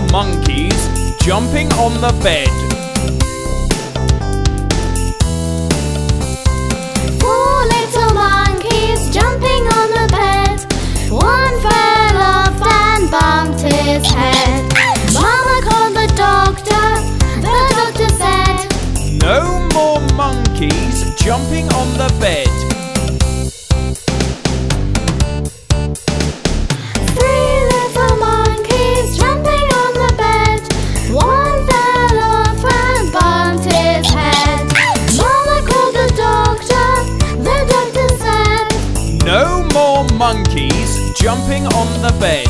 monkeys jumping on the bed. 4 little monkeys jumping on the bed. One fell off and bumped his head. Mama called the doctor. The doctor said, No more monkeys jumping on the bed. 3 little monkeys jumping on the bed. One fell off and bumped his head. Mama called the doctor. The doctor said, No more monkeys jumping on the bed.